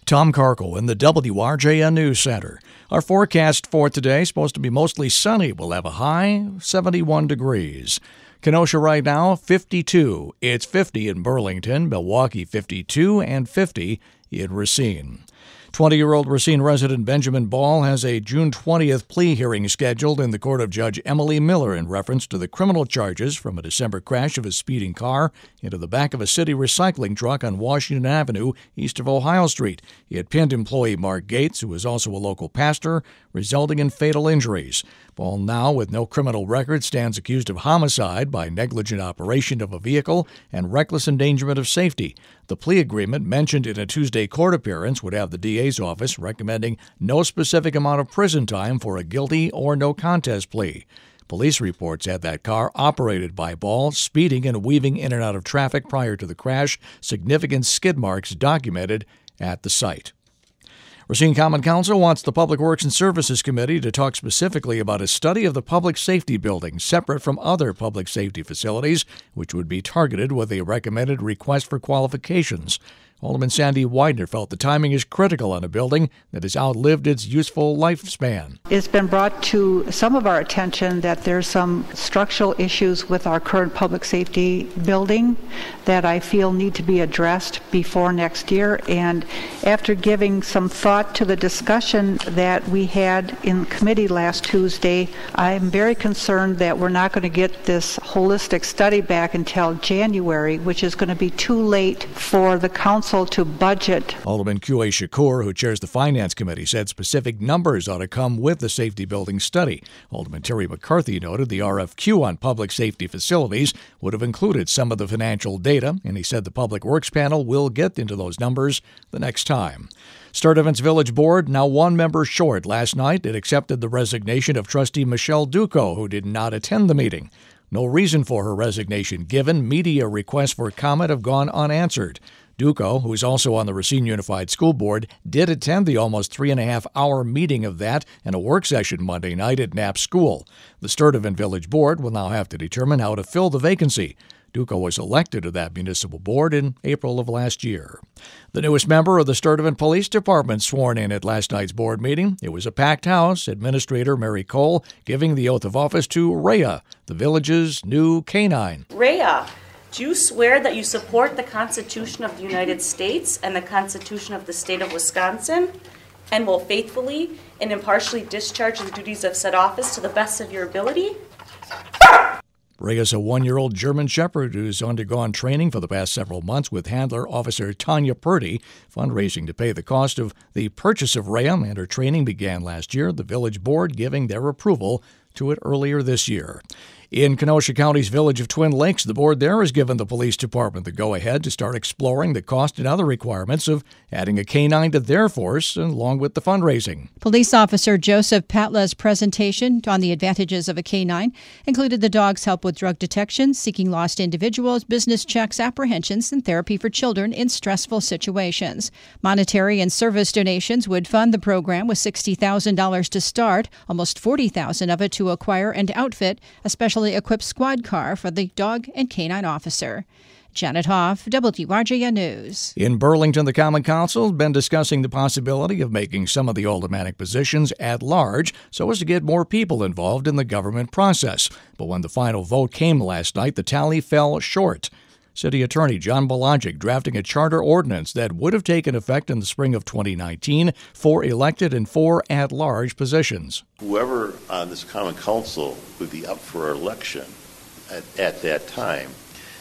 Tom Carkle in the WRJN News Center. Our forecast for today is supposed to be mostly sunny. We'll have a high 71 degrees. Kenosha right now, 52. It's 50 in Burlington, Milwaukee 52, and 50 in Racine. 20-year-old Racine resident Benjamin Ball has a June 20th plea hearing scheduled in the court of Judge Emily Miller in reference to the criminal charges from a December crash of a speeding car into the back of a city recycling truck on Washington Avenue east of Ohio Street. He had pinned employee Mark Gates, who is also a local pastor, resulting in fatal injuries. Ball, now with no criminal record, stands accused of homicide by negligent operation of a vehicle and reckless endangerment of safety. The plea agreement mentioned in a Tuesday court appearance would have the DA's office recommending no specific amount of prison time for a guilty or no contest plea. Police reports had that car operated by Ball, speeding and weaving in and out of traffic prior to the crash. Significant skid marks documented at the site. Racine Common Council wants the Public Works and Services Committee to talk specifically about a study of the public safety building separate from other public safety facilities, which would be targeted with a recommended request for qualifications. Alderman Sandy Widener felt the timing is critical on a building that has outlived its useful lifespan. It's been brought to some of our attention that there's some structural issues with our current public safety building that I feel need to be addressed before next year. And after giving some thought to the discussion that we had in committee last Tuesday, I'm very concerned that we're not going to get this holistic study back until January, which is going to be too late for the council to budget. Alderman Q.A. Shakur, who chairs the Finance Committee, said specific numbers ought to come with the safety building study. Alderman Terry McCarthy noted the RFQ on public safety facilities would have included some of the financial data, and he said the Public Works panel will get into those numbers the next time. Sturtevant's Village Board, now one member short. Last night, it accepted the resignation of Trustee Michelle Duco, who did not attend the meeting. No reason for her resignation given. Media requests for comment have gone unanswered. Duco, who is also on the Racine Unified School Board, did attend the almost 3.5-hour meeting of that and a work session Monday night at Knapp School. The Sturtevant Village Board will now have to determine how to fill the vacancy. Duco was elected to that municipal board in April of last year. The newest member of the Sturtevant Police Department sworn in at last night's board meeting. It was a packed house. Administrator Mary Cole giving the oath of office to Rhea, the village's new canine. Rhea, do you swear that you support the Constitution of the United States and the Constitution of the State of Wisconsin, and will faithfully and impartially discharge the duties of said office to the best of your ability? Rhea's a 1-year-old German Shepherd who's undergone training for the past several months with handler officer Tanya Purdy. Fundraising to pay the cost of the purchase of Rhea and her training began last year, the village board giving their approval to it earlier this year. In Kenosha County's village of Twin Lakes, the board there has given the police department the go-ahead to start exploring the cost and other requirements of adding a canine to their force, along with the fundraising. Police Officer Joseph Patla's presentation on the advantages of a canine included the dog's help with drug detection, seeking lost individuals, business checks, apprehensions, and therapy for children in stressful situations. Monetary and service donations would fund the program with $60,000 to start, almost $40,000 of it to acquire and outfit a special equipped squad car for the dog and canine officer. Janet Hoff, WRJN News. In Burlington, the Common Council has been discussing the possibility of making some of the aldermanic positions at large so as to get more people involved in the government process. But when the final vote came last night, the tally fell short. City Attorney John Balajic drafting a charter ordinance that would have taken effect in the spring of 2019 for elected and 4 at-large positions. Whoever on this Common Council would be up for election at that time,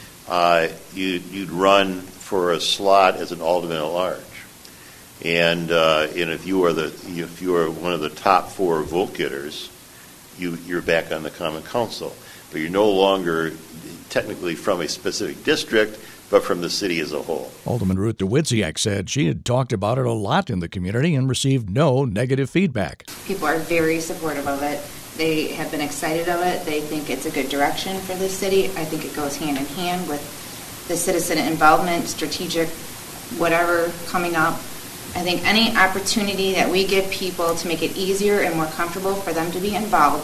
you'd run for a slot as an alderman at large, and if you are one of the top 4 vote getters, you're back on the Common Council, but you're no longer technically from a specific district, but from the city as a whole. Alderman Ruth DeWitziak said she had talked about it a lot in the community and received no negative feedback. People are very supportive of it. They have been excited of it. They think it's a good direction for the city. I think it goes hand in hand with the citizen involvement, strategic, whatever coming up. I think any opportunity that we give people to make it easier and more comfortable for them to be involved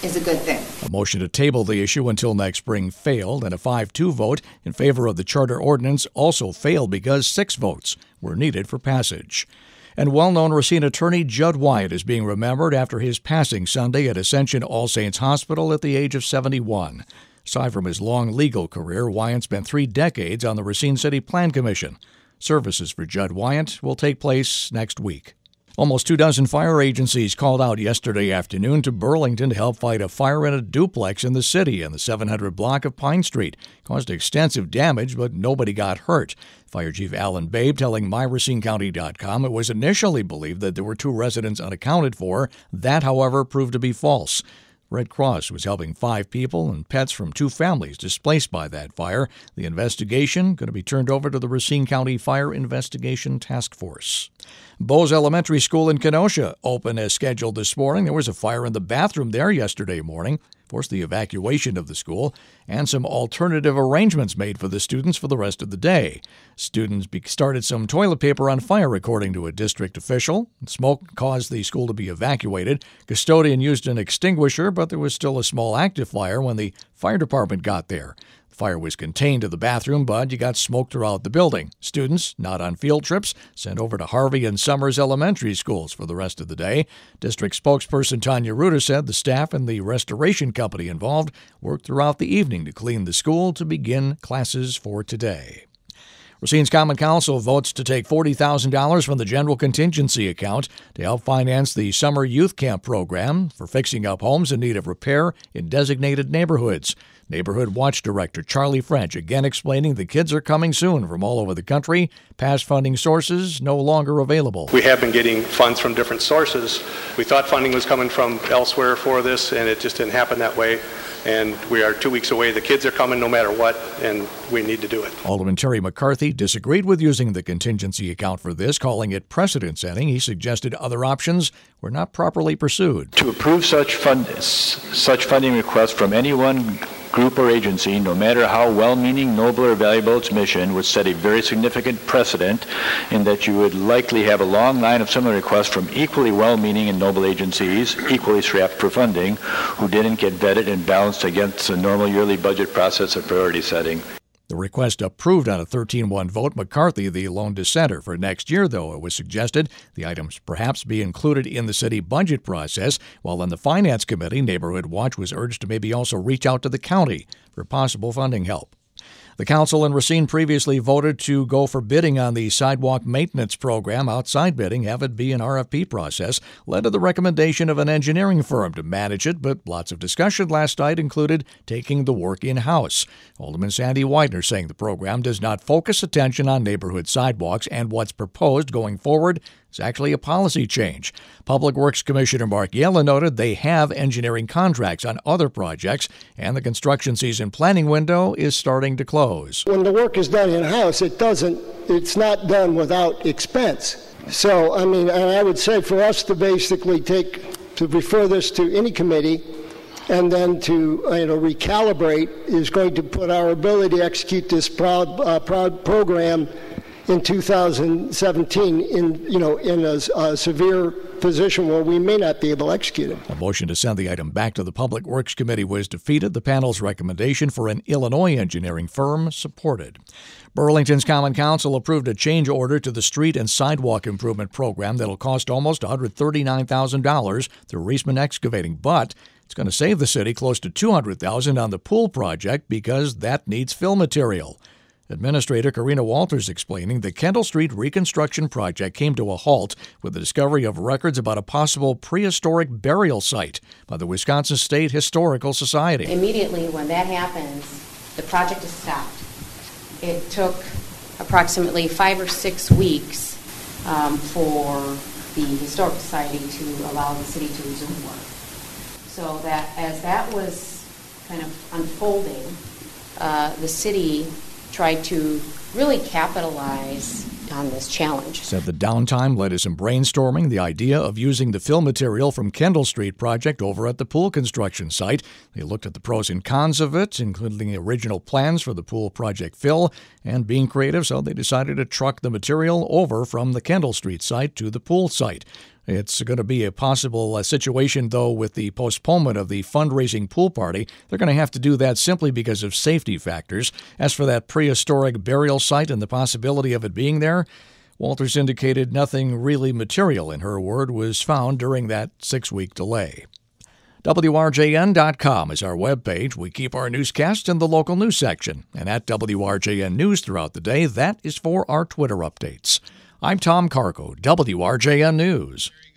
is a good thing. A motion to table the issue until next spring failed, and a 5-2 vote in favor of the charter ordinance also failed because 6 votes were needed for passage. And well-known Racine attorney Judd Wyatt is being remembered after his passing Sunday at Ascension All Saints Hospital at the age of 71. Aside from his long legal career, Wyatt spent 3 decades on the Racine City Plan Commission. Services for Judd Wyatt will take place next week. Almost 24 fire agencies called out yesterday afternoon to Burlington to help fight a fire in a duplex in the city in the 700 block of Pine Street. It caused extensive damage, but nobody got hurt. Fire Chief Alan Babe telling MyRacineCounty.com it was initially believed that there were 2 residents unaccounted for. That, however, proved to be false. Red Cross was helping 5 people and pets from 2 families displaced by that fire. The investigation going to be turned over to the Racine County Fire Investigation Task Force. Bose Elementary School in Kenosha opened as scheduled this morning. There was a fire in the bathroom there yesterday morning, forced the evacuation of the school, and some alternative arrangements made for the students for the rest of the day. Students started some toilet paper on fire, according to a district official. Smoke caused the school to be evacuated. Custodian used an extinguisher, but there was still a small active fire when the fire department got there. The fire was contained to the bathroom, but you got smoke throughout the building. Students, not on field trips, sent over to Harvey and Summers Elementary Schools for the rest of the day. District spokesperson Tanya Reuter said the staff and the restoration company involved worked throughout the evening to clean the school to begin classes for today. Racine's Common Council votes to take $40,000 from the general contingency account to help finance the summer youth camp program for fixing up homes in need of repair in designated neighborhoods. Neighborhood Watch Director Charlie French again explaining the kids are coming soon from all over the country. Past funding sources no longer available. We have been getting funds from different sources. We thought funding was coming from elsewhere for this, and it just didn't happen that way. And we are 2 weeks away. The kids are coming no matter what, and we need to do it. Alderman Terry McCarthy disagreed with using the contingency account for this, calling it precedent-setting. He suggested other options were not properly pursued. To approve such funding requests from any one group or agency, no matter how well-meaning, noble, or valuable its mission, would set a very significant precedent in that you would likely have a long line of similar requests from equally well-meaning and noble agencies, equally strapped for funding, who didn't get vetted and balanced against the normal yearly budget process of priority setting. The request approved on a 13-1 vote. McCarthy, the lone dissenter. For next year, though, it was suggested the items perhaps be included in the city budget process, while in the Finance Committee, Neighborhood Watch was urged to maybe also reach out to the county for possible funding help. The council in Racine previously voted to go for bidding on the sidewalk maintenance program. Outside bidding, have it be an RFP process, led to the recommendation of an engineering firm to manage it, but lots of discussion last night included taking the work in-house. Alderman Sandy Widener saying the program does not focus attention on neighborhood sidewalks, and what's proposed going forward is actually a policy change. Public Works Commissioner Mark Yellen noted they have engineering contracts on other projects, and the construction season planning window is starting to close. When the work is done in-house, it's not done without expense. So, and I would say for us to basically to refer this to any committee and then to recalibrate is going to put our ability to execute this proud program in 2017 in a severe position where we may not be able to execute it. A motion to send the item back to the Public Works Committee was defeated. The panel's recommendation for an Illinois engineering firm supported. Burlington's Common Council approved a change order to the street and sidewalk improvement program that'll cost almost $139,000 through Reisman Excavating, but it's going to save the city close to $200,000 on the pool project because that needs fill material. Administrator Karina Walters explaining the Kendall Street reconstruction project came to a halt with the discovery of records about a possible prehistoric burial site by the Wisconsin State Historical Society. Immediately when that happens, the project is stopped. It took approximately 5 or 6 weeks for the Historical Society to allow the city to resume work. So that as that was kind of unfolding, the city tried to really capitalize on this challenge. Said the downtime led to some brainstorming, the idea of using the fill material from Kendall Street project over at the pool construction site. They looked at the pros and cons of it, including the original plans for the pool project fill, and being creative, so they decided to truck the material over from the Kendall Street site to the pool site. It's going to be a possible situation, though, with the postponement of the fundraising pool party. They're going to have to do that simply because of safety factors. As for that prehistoric burial site and the possibility of it being there, Walters indicated nothing really material, in her word, was found during that 6-week delay. WRJN.com is our webpage. We keep our newscast in the local news section. And at WRJN News throughout the day, that is for our Twitter updates. I'm Tom Carco, WRJN News.